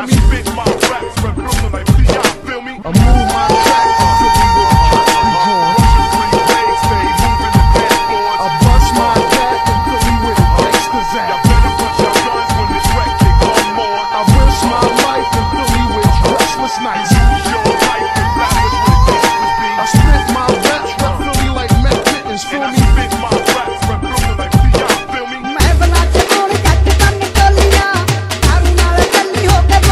I spit my raps, rap Brooklyn like P.I., feel me? I move my tracks and fill me with trust be drawn. Russian free waves, stay moving the dance floors. I bust my cat and fill me with gangsters Y'all out. better bust your guns when this wreck kick come on. I risk my life and fill me with restless nights. Use your life and lavish with dangerous I beats. spit my raps that fill me like meth mittens, And feel I me? spit my